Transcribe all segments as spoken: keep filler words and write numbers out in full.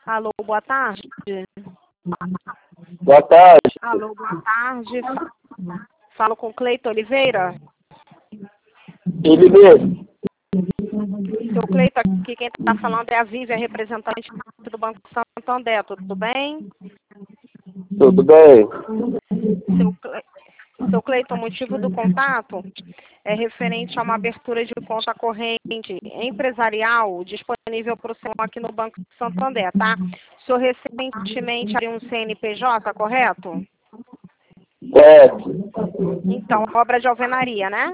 Alô, boa tarde. Boa tarde. Alô, boa tarde. Falo com Cleiton Oliveira. Ele mesmo. Seu Cleiton, aqui quem está falando é a Vívia, representante do Banco Santander. Tudo bem? Tudo bem? Seu, Cle... Seu Cleiton, o motivo do contato é referente a uma abertura de conta corrente empresarial disponível para o senhor aqui no Banco Santander, tá? O senhor recentemente abriu um C N P J, correto? Certo. Então, obra de alvenaria, né?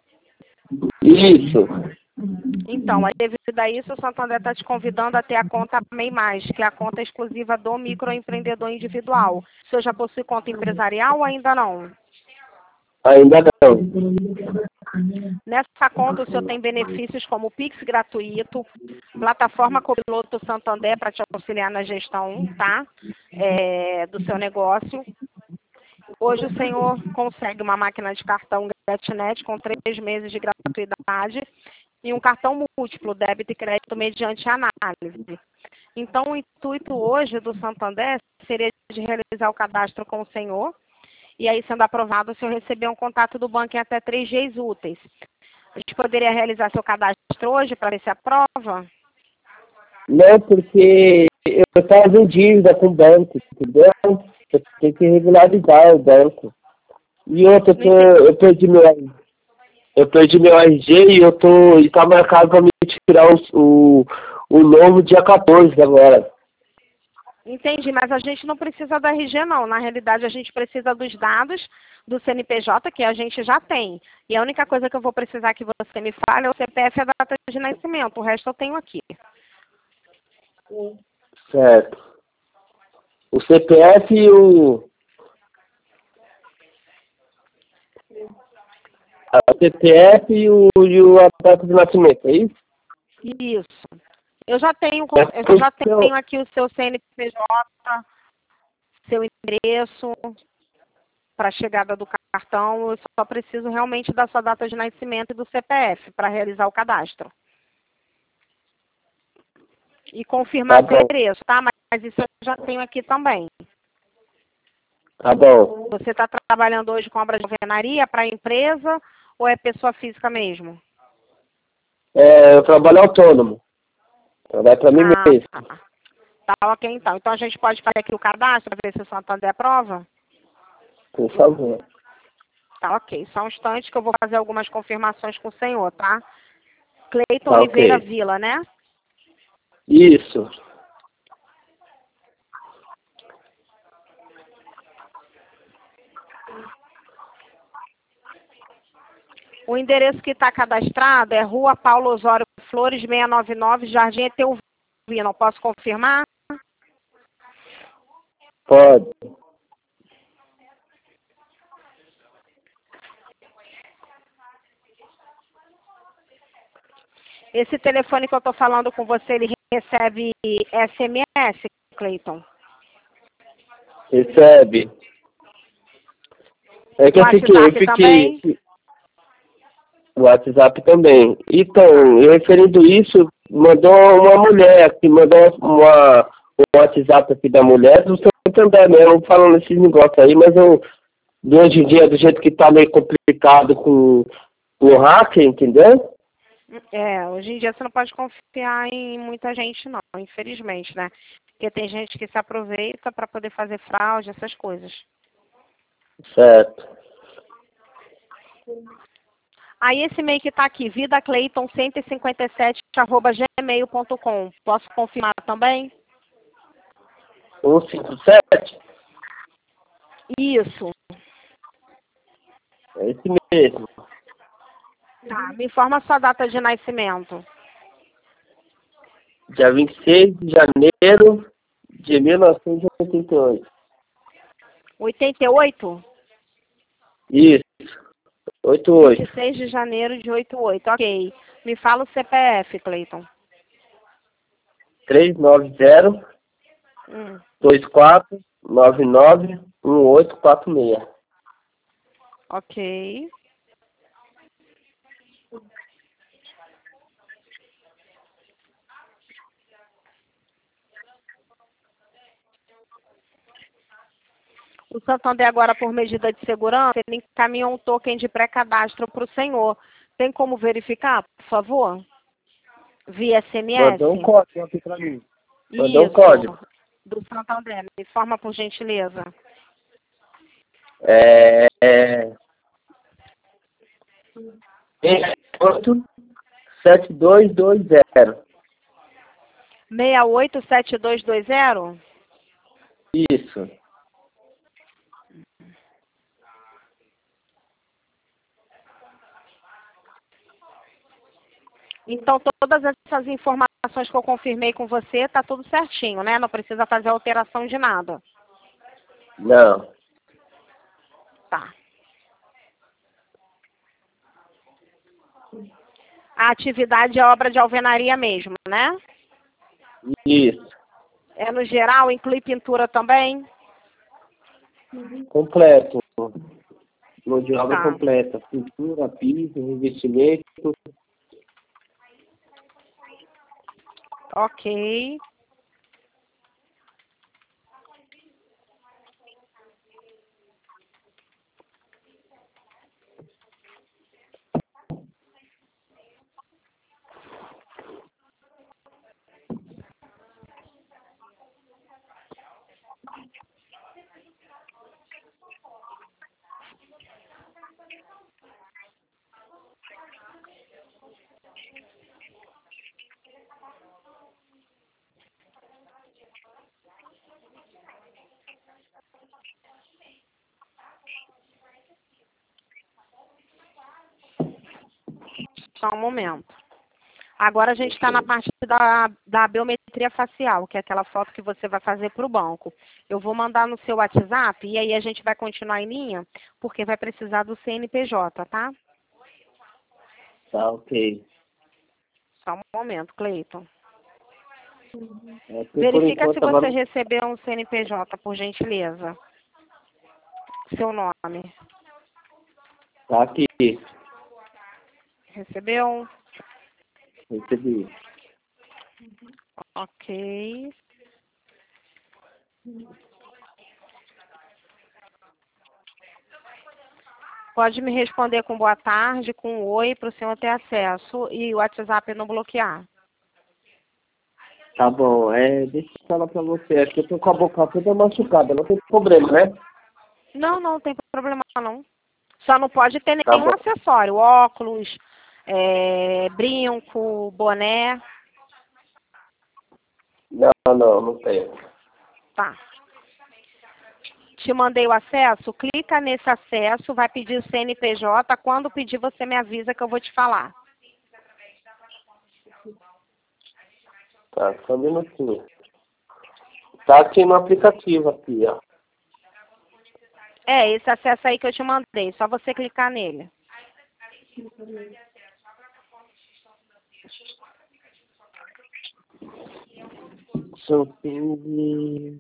Isso. Então, aí devido a isso, o Santander está te convidando a ter a conta MEI Mais, que é a conta exclusiva do microempreendedor individual. O senhor já possui conta empresarial ou ainda não? Ainda não. Nessa conta, o senhor tem benefícios como Pix gratuito, plataforma Copiloto Santander para te auxiliar na gestão, tá? É, do seu negócio. Hoje o senhor consegue uma máquina de cartão GetNet com três meses de gratuidade e um cartão múltiplo, débito e crédito mediante análise. Então, o intuito hoje do Santander seria de realizar o cadastro com o senhor e aí, sendo aprovado, o senhor receber um contato do banco em até três dias úteis. A gente poderia realizar seu cadastro hoje para ver se aprova? Não, porque eu estava em dívida com o banco, entendeu? Eu tenho que regularizar o banco. E outra, eu, tô, eu perdi meu eu perdi meu R G e eu tô. E tá marcado para me tirar o, o, o novo dia quatorze agora. Entendi, mas a gente não precisa do R G, não. Na realidade, a gente precisa dos dados do C N P J, que a gente já tem. E a única coisa que eu vou precisar que você me fale é o C P F e a data de nascimento. O resto eu tenho aqui. Certo. O C P F e o. A C P F e o, e o a data de nascimento, é isso? Isso. Eu já tenho, eu já tenho aqui o seu C N P J, seu endereço para a chegada do cartão. Eu só preciso realmente da sua data de nascimento e do C P F para realizar o cadastro. E confirmar Tá o bom. endereço, tá? Mas isso eu já tenho aqui também. Tá bom. Você está trabalhando hoje com obra de alvenaria para a empresa ou é pessoa física mesmo? É, eu trabalho autônomo. Trabalho para mim Ah, mesmo. tá. Tá, ok, então. Então a gente pode fazer aqui o cadastro para ver se o Santander aprova? Por favor. Tá, ok. Só um instante que eu vou fazer algumas confirmações com o senhor, tá? Cleiton Tá Oliveira ok. Vila, né? Isso. O endereço que está cadastrado é Rua Paulo Osório Flores, seiscentos e noventa e nove, Jardim Eteuvina. Posso confirmar? Pode. Esse telefone que eu estou falando com você, ele recebe S M S, Cleiton? Recebe. É que eu fiquei, eu WhatsApp fiquei. também? O WhatsApp também. Então, Tá. referindo isso, mandou uma mulher aqui, mandou uma, o WhatsApp aqui da mulher do Santander mesmo, falando esses negócios aí, mas eu, de hoje em dia, do jeito que tá meio complicado com o hacker, entendeu? É, hoje em dia você não pode confiar em muita gente, não, infelizmente, né? Porque tem gente que se aproveita para poder fazer fraude, essas coisas. Certo. Aí esse e-mail que está aqui, vidacleiton cento e cinquenta e sete arroba gmail ponto com. Posso confirmar também? cento e cinquenta e sete? Isso. É esse mesmo. Tá, me informa a sua data de nascimento. Dia vinte e seis de janeiro de mil novecentos e oitenta e oito. oitenta e oito? Isso. oitenta e vinte oito. e seis de janeiro de oitenta e oito, ok. Me fala o C P F, Cleiton. trezentos e noventa, Hum, vinte e quatro, noventa e nove, um oito quatro seis. ok. O Santander agora, por medida de segurança, ele encaminhou um token de pré-cadastro para o senhor. Tem como verificar, por favor? Via S M S? Mandou um código aqui para mim. Mandou um Isso, código. do Santander. Me informa, por gentileza. É... é... oito sete dois dois zero. seis oito sete dois dois zero? Isso. Então, todas essas informações que eu confirmei com você, tá tudo certinho, né? Não precisa fazer alteração de nada. Não. Tá. A atividade é obra de alvenaria mesmo, né? Isso. É no geral, inclui pintura também? Completo. Mão de obra Tá. completa. Pintura, piso, revestimento. Ok. Só um momento. Agora a gente está na parte da, da biometria facial, que é aquela foto que você vai fazer para o banco. Eu vou mandar no seu WhatsApp e aí a gente vai continuar em linha, porque vai precisar do C N P J, tá? Tá, ok. Só um momento, Cleiton. É, por Verifica se enquanto, você agora... recebeu um C N P J, por gentileza. Seu nome. Tá aqui. Recebeu? Recebi. Ok. Pode me responder com boa tarde, com um oi, para o senhor ter acesso e o WhatsApp não bloquear. Tá bom. É, deixa eu falar pra você. Acho que eu tô com a boca toda machucada. Não tem problema, né? Não, não tem problema não. Só não pode ter Tá nenhum bom. acessório, óculos, é, brinco, boné. Não, não, não tem. Tá. Te mandei o acesso, clica nesse acesso, vai pedir o C N P J. Quando pedir, você me avisa que eu vou te falar. Tá, só um minutinho. Tá aqui no aplicativo, aqui, ó. É, esse acesso aí que eu te mandei, só você clicar nele. Shopping.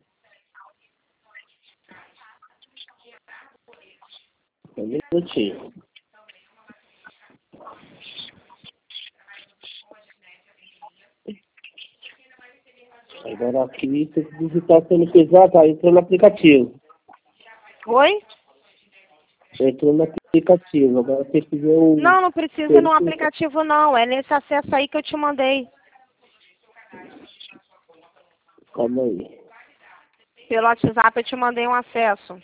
Um minutinho. Agora aqui tem que digitar o C N P J, tá? Entrou no aplicativo. Oi? Entrou no aplicativo. Agora tem que ver o... Não, não precisa ir no aplicativo não, é nesse acesso aí que eu te mandei. Calma aí. Pelo WhatsApp eu te mandei um acesso.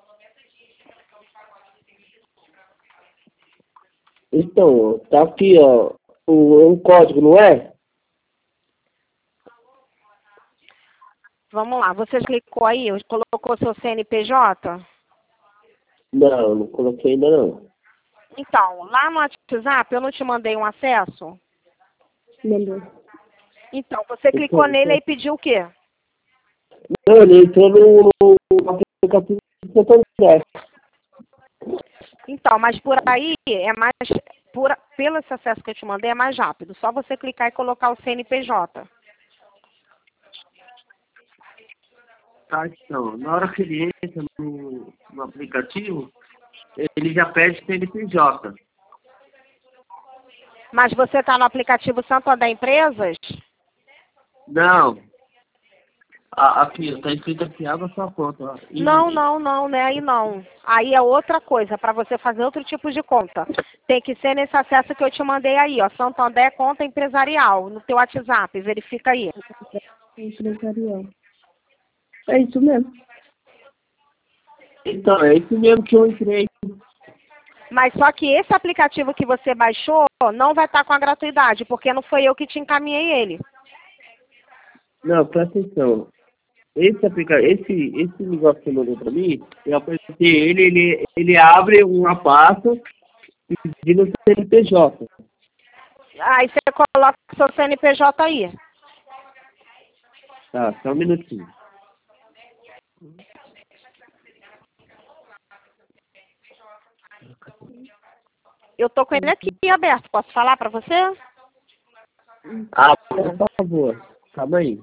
Então, tá aqui, ó. O, um código, não é? Vamos lá, você clicou aí, colocou seu C N P J? Não, não coloquei ainda não. Então, lá no WhatsApp eu não te mandei um acesso? Mandou. Então, você clicou Então, nele e pediu o quê? não, ele entrou no, no aplicativo do Santander. Então, mas por aí é mais, por, pelo esse acesso que eu te mandei é mais rápido. Só você clicar e colocar o C N P J. Tá, então, na hora que ele entra no, no aplicativo, ele já pede C N P J. Mas você está no aplicativo Santander Empresas? Não. Ah, aqui, tá escrito aqui, abra sua conta. Ó. E- Não, não, não, né? Aí não. Aí é outra coisa, para você fazer outro tipo de conta. Tem que ser nesse acesso que eu te mandei aí, ó. Santander Conta Empresarial, no teu WhatsApp. Verifica aí. Empresarial. É isso mesmo. Então, é isso mesmo que eu entrei. Mas só que esse aplicativo que você baixou não vai estar com a gratuidade, porque não foi eu que te encaminhei ele. Não, presta atenção. Esse aplica... esse, esse negócio que você mandou pra mim, eu apertei ele, ele, ele abre uma pasta pedindo C N P J. Aí você coloca o seu C N P J aí. Tá, só um minutinho. Eu tô com ele aqui aberto. Posso falar para você? Ah, por favor. Calma aí.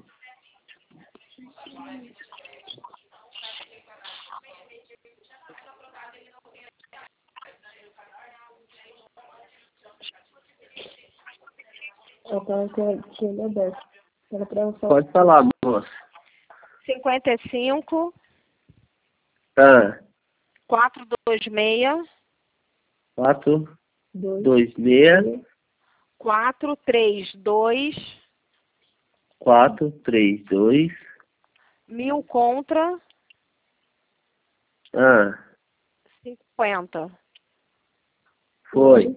Eu tava com com ele aberto. Era pra eu falar. Pode falar, moça. cinquenta e cinco, Ah, quatrocentos e vinte e seis, quatro, Dois. dois, seis, quatrocentos e trinta e dois, quatro, três, dois. mil contra Ah, cinquenta. foi.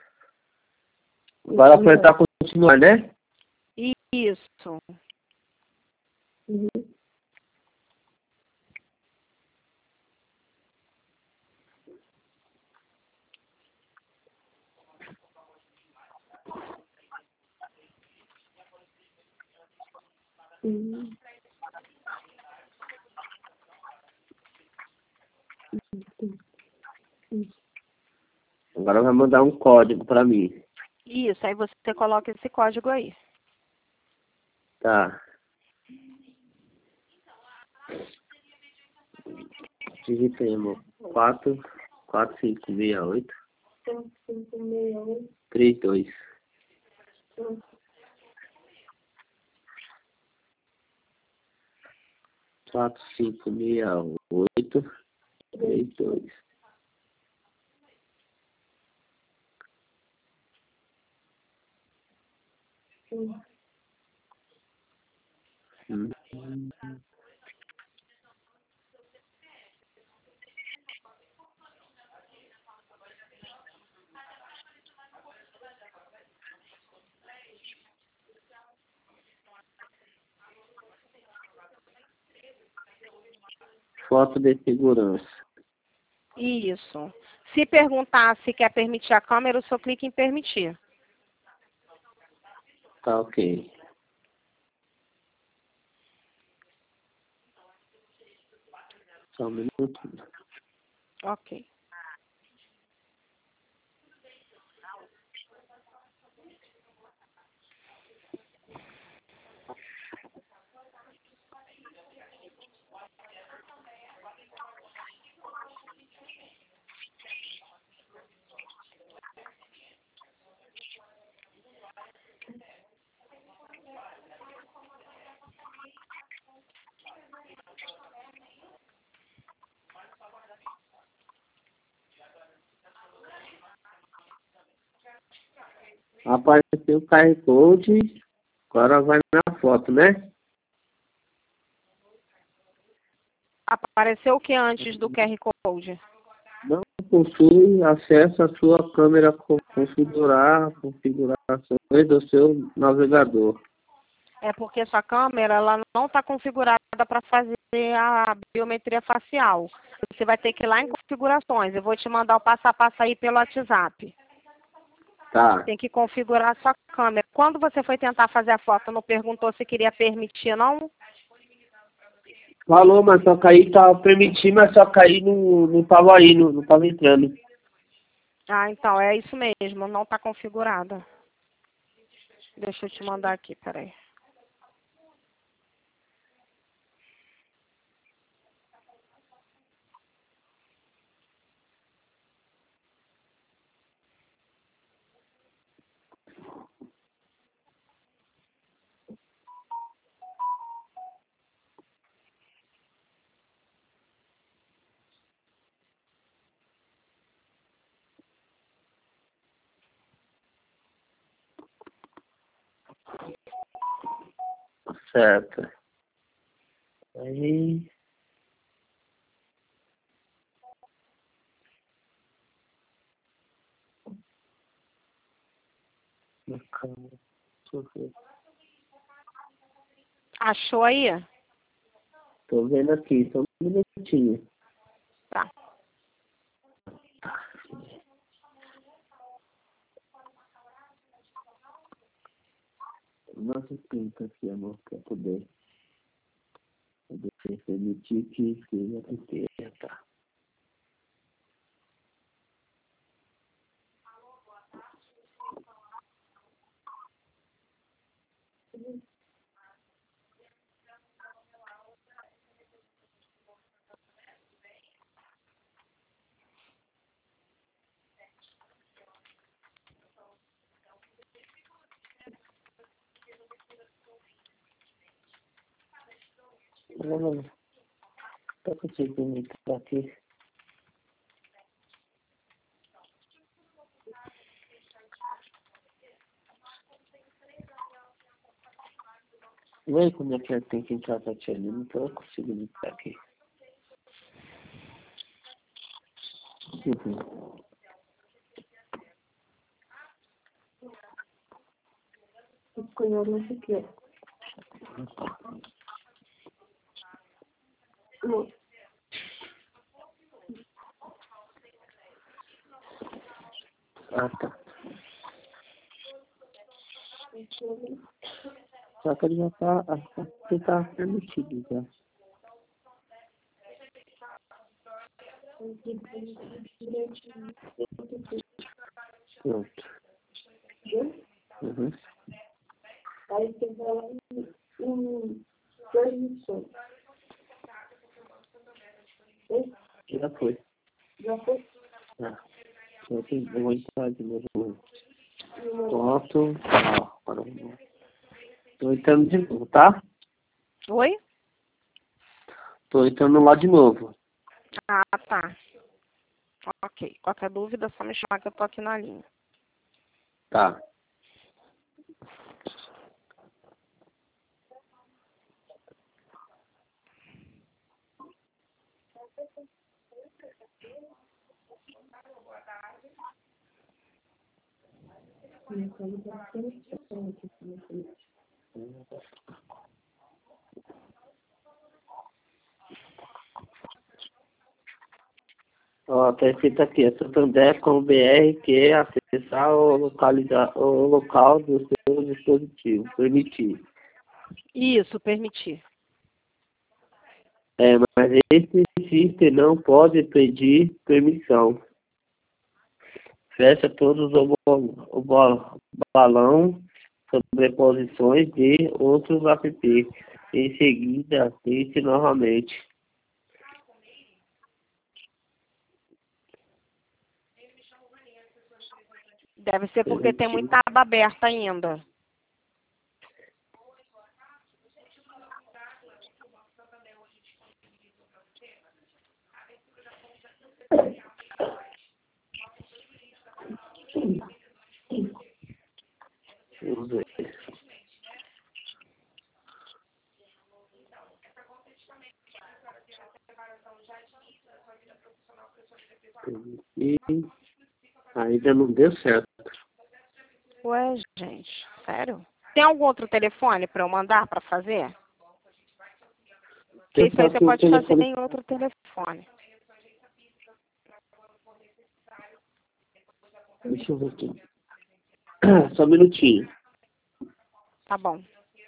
Agora apertar continuar, né? Isso. Uhum. Uhum. Agora vai mandar um código pra mim. Isso. Aí você coloca esse código aí. Tá. Digita aí, amor. quatro, quatro, cinco, seis, oito, Cinco, cinco, seis, oito. três, dois. quatro, cinco, seis, oito, três, dois. Uhum. Hum. Foto de segurança. Isso. Se perguntar se quer permitir a câmera, o senhor clica em permitir. Tá ok. Só um minuto. Ok. Apareceu o Q R Code. Agora vai na foto, né? Apareceu o que antes do Q R Code? Não possui acesso à sua câmera co- configurar configurações do seu navegador. É porque sua câmera ela não está configurada para fazer a biometria facial. Você vai ter que ir lá em configurações. Eu vou te mandar o passo a passo aí pelo WhatsApp. Tá. Tem que configurar a sua câmera. Quando você foi tentar fazer a foto, não perguntou se queria permitir, não? Falou, mas só que aí tava permitindo, mas só que aí não, não tava aí, não, não tava entrando. Ah, então, é isso mesmo. Não está configurada. Deixa eu te mandar aqui, peraí. Certo. Aí... Na câmera. Deixa eu ver. Achou aí? Tô vendo aqui, só um minutinho. Tá. Nossa, pinta aqui, amor, pra poder, poder permitir que seja inteira, tá? Vamos, tá conseguindo entrar aqui. Vê como é que tem que entrar pra tia ali, não tô conseguindo entrar aqui. Uhum. Escolheu não sei o quê. Não. Ah, tá. Só que ele já tá, aqui tá permitido já. Pronto. Uhum. Aí você vai lá em permissões. Já foi. Já foi? Ah, eu, tenho, eu vou entrar de novo. Pronto. Ó, para tô entrando de novo, tá? Oi? Tô entrando lá de novo. Ah, tá. Ok. Qualquer dúvida, é só me chamar que eu tô aqui na linha. Tá. Ó, tá escrito aqui, é Santander com B R que acessar ou localizar o local do seu dispositivo. Permitir. Isso, permitir. É, mas esse system não pode pedir permissão. Fecha todos o, bo- o bo- balão sobreposições de outros app. Em seguida, teste novamente. Deve ser porque tem Permitir. muita aba aberta ainda. Vamos ver. Permitir. Ainda não deu certo. Ué, gente, sério? Tem algum outro telefone para eu mandar para fazer? Porque isso aí você que o pode fazer telefone... em outro telefone. Deixa eu ver aqui. Só um minutinho. Tá bom.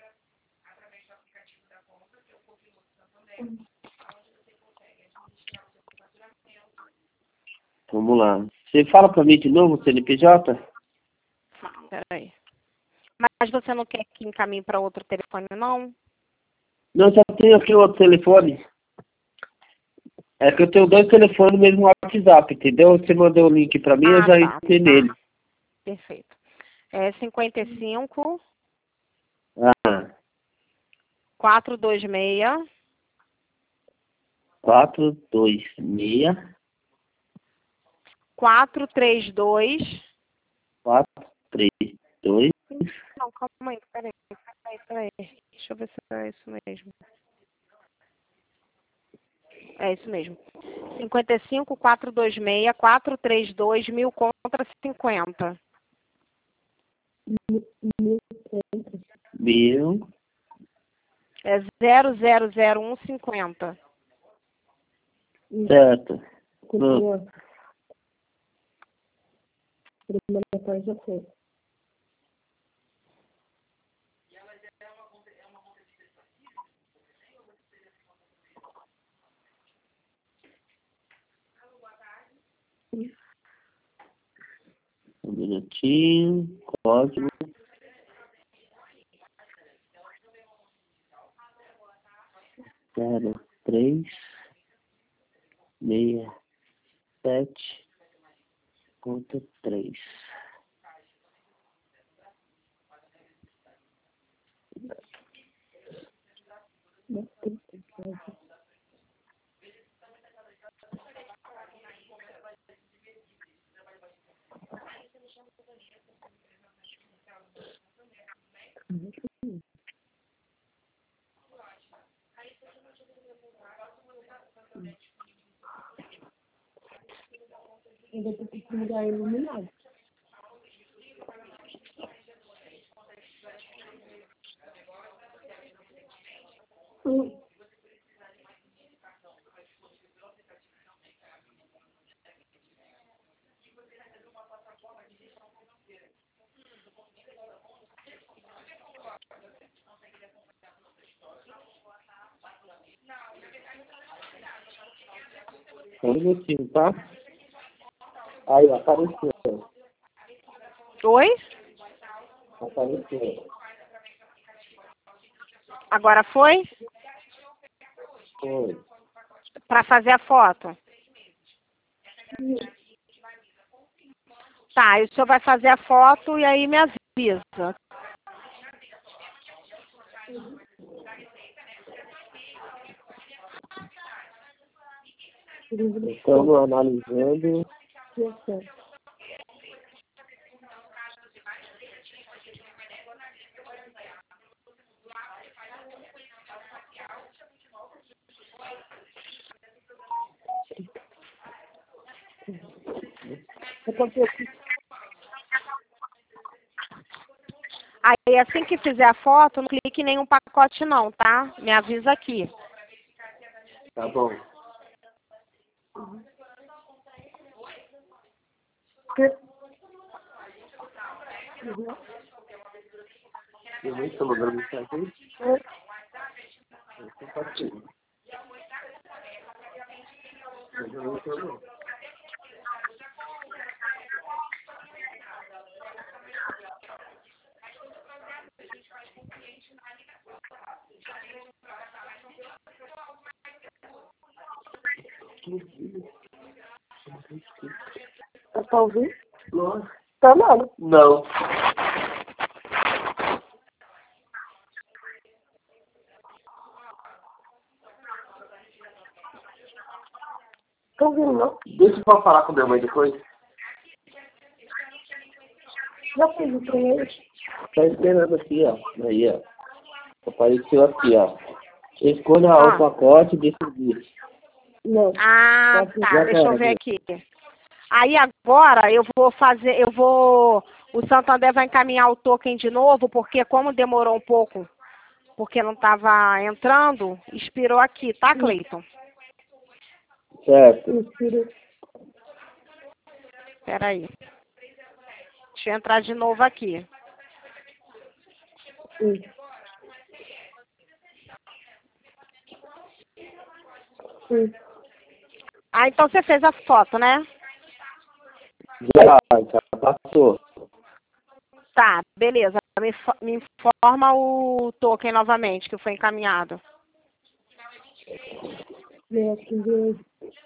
Vamos lá. Você fala pra mim de novo, C N P J? Peraí. Mas você não quer que encaminhe para outro telefone, não? Não, já tenho aqui outro telefone. É que eu tenho dois telefones no mesmo WhatsApp, entendeu? Você mandou o link pra mim, eu Ah, já tá. entrei nele. Perfeito. É cinquenta e cinco, Ah, quatrocentos e vinte e seis, quatro, dois, seis, quatrocentos e trinta e dois. quatro, três, dois, Não, calma aí, peraí. Peraí, peraí. Deixa eu ver se é isso mesmo. É isso mesmo. cinquenta e cinco, quatrocentos e vinte e seis, quatrocentos e trinta e dois, mil contra cinquenta. Mil. É zero zero zero um cinquenta. Certo. Continua. Primeira parte já foi. Um minutinho. Código. Zero, três, meia, sete, ponto três. Ainda tem que mudar iluminado. Hum. Um minutinho, tá? Aí, apareceu. Oi? Apareceu. Agora foi? Foi. Para fazer a foto. Tá, e o senhor vai fazer a foto e aí me avisa. Estamos analisando. Aí assim que fizer a foto, não clique em nenhum pacote não, tá? Me avisa aqui. Tá bom. Eu nem estou mandando mensagem. Eu compartilho. Eu não estou não. Tá pra ouvir? Nossa. Tá não. Não. Tá ouvindo não? Deixa eu falar com minha mãe depois. Já fiz o primeiro. Tá esperando aqui, ó. Aí, ó. Apareceu aqui, ó. Escolha Ah. o pacote de serviço. Não. Ah, tá. Já Deixa eu era, ver já. aqui. Aí agora eu vou fazer, eu vou, o Santander vai encaminhar o token de novo, porque como demorou um pouco, porque não estava entrando, expirou aqui, tá, Cleiton? Certo. Inspira. Peraí. Deixa eu entrar de novo aqui. Hum. Hum. Ah, então você fez a foto, né? Já, já passou. Tá, beleza. Me, fo- me informa o token novamente, que foi encaminhado. Vem aqui ver.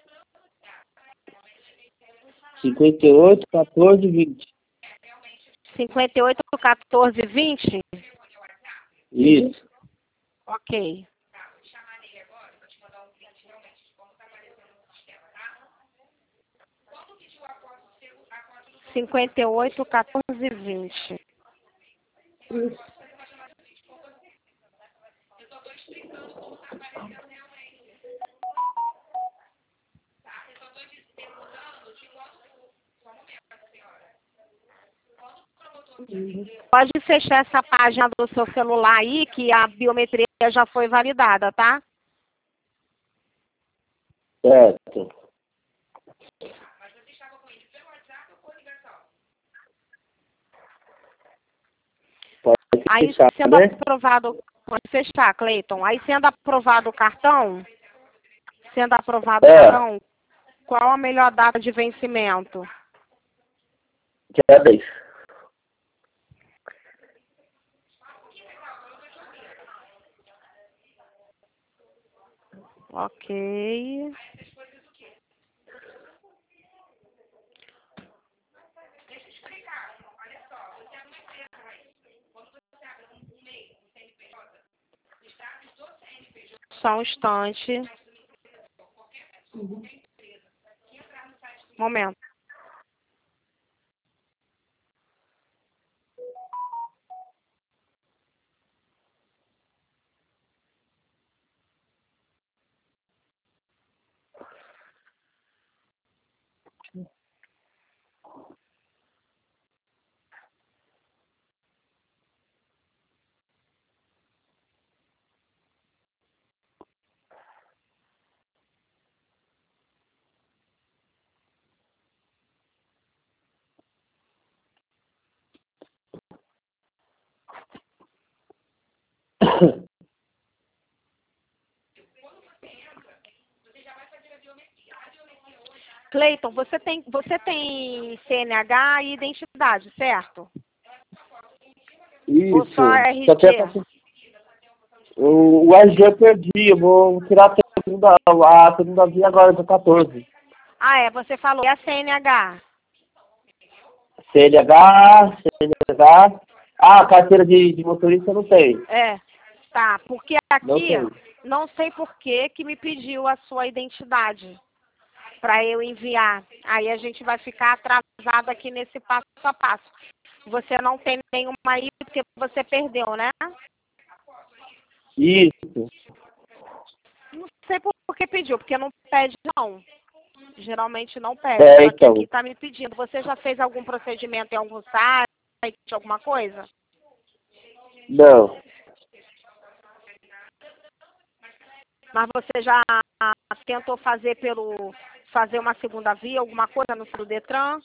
cinquenta e oito, quatorze, vinte. cinquenta e oito, quatorze, vinte? Isso. Ok. cinquenta e oito, quatorze, vinte. Isso. Pode fechar essa página do seu celular aí, que a biometria já foi validada, tá? Certo. Pode Aí, fechar, sendo né? aprovado, pode fechar, Cleiton. Aí, sendo aprovado o cartão, sendo aprovado o É, cartão, qual a melhor data de vencimento? dia dez. Ok. Só um instante. Momento. Cleiton, você tem, você tem C N H e identidade, certo? Ou Isso. só Só que R G? o, o R G eu perdi. Eu vou tirar a segunda, a segunda via agora, dia quatorze. Ah, é, você falou. E a C N H? C N H, C N H. Ah, carteira de, de motorista eu não tem. É, tá. Porque Não aqui, tem. não sei por que que me pediu a sua identidade para eu enviar. Aí a gente vai ficar atrasado aqui nesse passo a passo. Você não tem nenhuma aí porque você perdeu, né? Isso. Não sei por que pediu, porque não pede não. Geralmente não pede, É, só que então. aqui está me pedindo. Você já fez algum procedimento em algum site, alguma coisa? Não. Mas você já tentou fazer pelo fazer uma segunda via, alguma coisa no do Detran?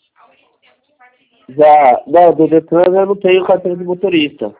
Já. Não, do Detran eu não tenho carteira de motorista.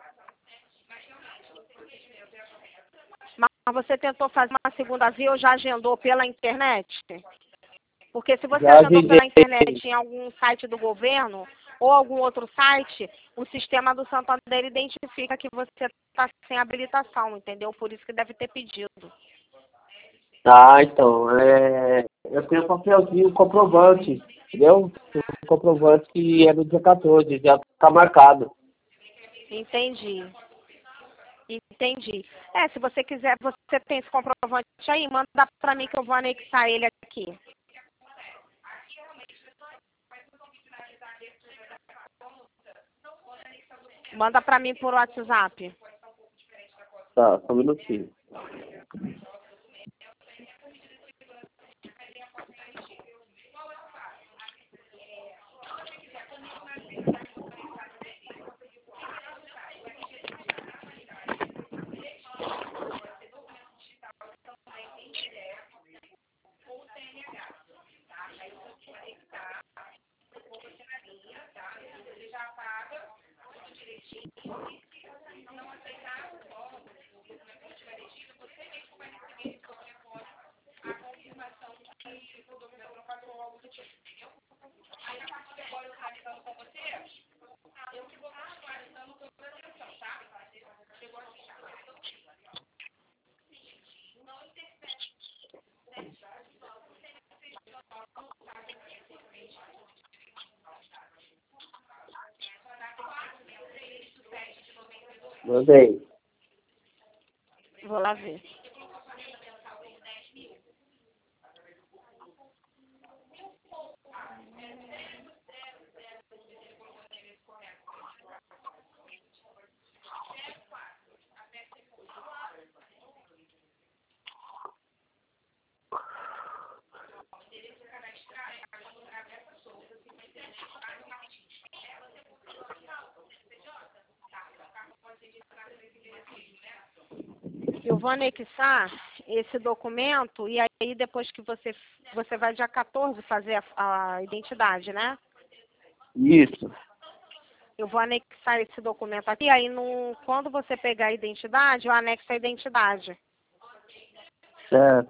Mas você tentou fazer uma segunda via ou já agendou pela internet? Porque se você Já agendou agendei. pela internet em algum site do governo ou algum outro site, o sistema do Santander identifica que você está sem habilitação, entendeu? Por isso que deve ter pedido. Ah, então. É, eu tenho um papelzinho, um comprovante. Entendeu? Um comprovante que é no dia quatorze, já tá marcado. Entendi. Entendi. É, se você quiser, você tem esse comprovante aí, manda para mim que eu vou anexar ele aqui. Manda para mim por WhatsApp. Tá, só um minutinho. Mandei. Vou lá ver. vou anexar esse documento e aí depois que você, você vai dia quatorze fazer a, a identidade, né? Isso. Eu vou anexar esse documento aqui, aí no, quando você pegar a identidade, eu anexo a identidade. Certo.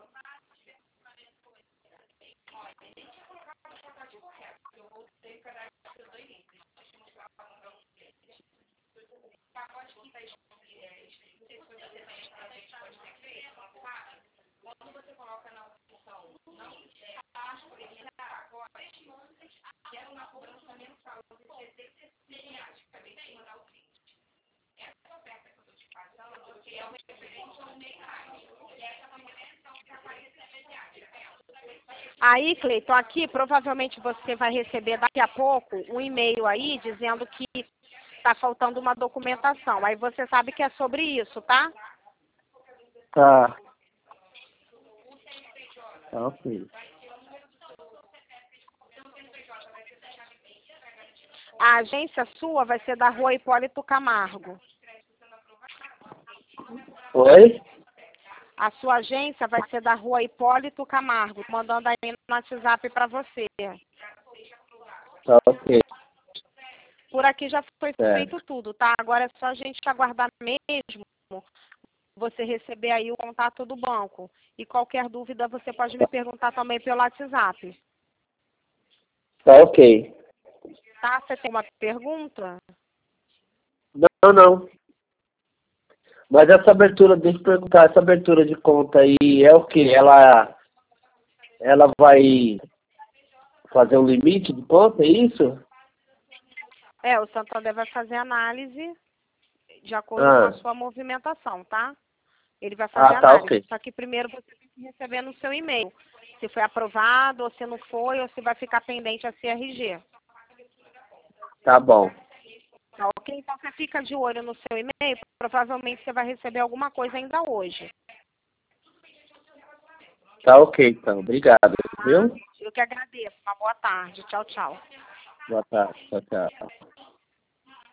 Aí, Cleiton, aqui provavelmente você vai receber daqui a pouco um e-mail aí dizendo que está faltando uma documentação. Aí você sabe que é sobre isso, tá? Tá. Tá, ok. A agência sua vai ser da Rua Hipólito Camargo. Oi? A sua agência vai ser da Rua Hipólito Camargo, mandando aí no WhatsApp para você. Tá, ok. Por aqui já foi Certo. feito tudo, tá? Agora é só a gente aguardar mesmo você receber aí o contato do banco. E qualquer dúvida você pode me perguntar também pelo WhatsApp. Tá, ok. Tá? Você tem uma pergunta? Não, não. Mas essa abertura, deixa eu perguntar, essa abertura de conta aí é o quê? Ela, ela vai fazer um limite de conta, é isso? É, o Santander vai fazer análise de acordo Ah. com a sua movimentação, tá? Ele vai fazer Ah, tá, análise. ok. Só que primeiro você tem que receber no seu e-mail se foi aprovado, ou se não foi, ou se vai ficar pendente a C R G. Tá bom. Tá, ok? Então você fica de olho no seu e-mail, provavelmente você vai receber alguma coisa ainda hoje. Tá ok, então. Obrigado, Tá? viu? Eu que agradeço. Uma boa tarde. Tchau, tchau. Boa tarde. Tchau, tchau.